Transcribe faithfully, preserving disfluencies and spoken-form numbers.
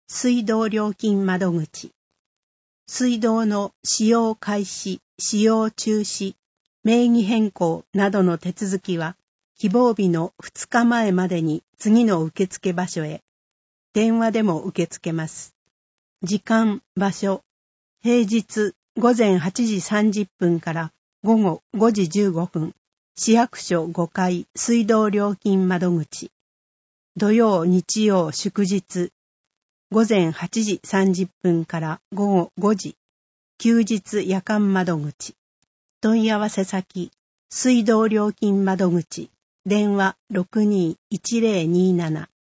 水道料金窓口。水道の使用開始、使用中止、名義変更などの手続きは、希望日のふつかまえまでに次の受付場所へ、電話でも受け付けます。時間、場所、平日ごぜんはちじさんじゅっぷんからごごごじじゅうごふん、市役所ごかい水道料金窓口。土曜、日曜、祝日、ごぜんはちじさんじゅっぷんからごごごじ、休日夜間窓口。問い合わせ先、水道料金窓口、電話ろくにーいちぜろにーなな。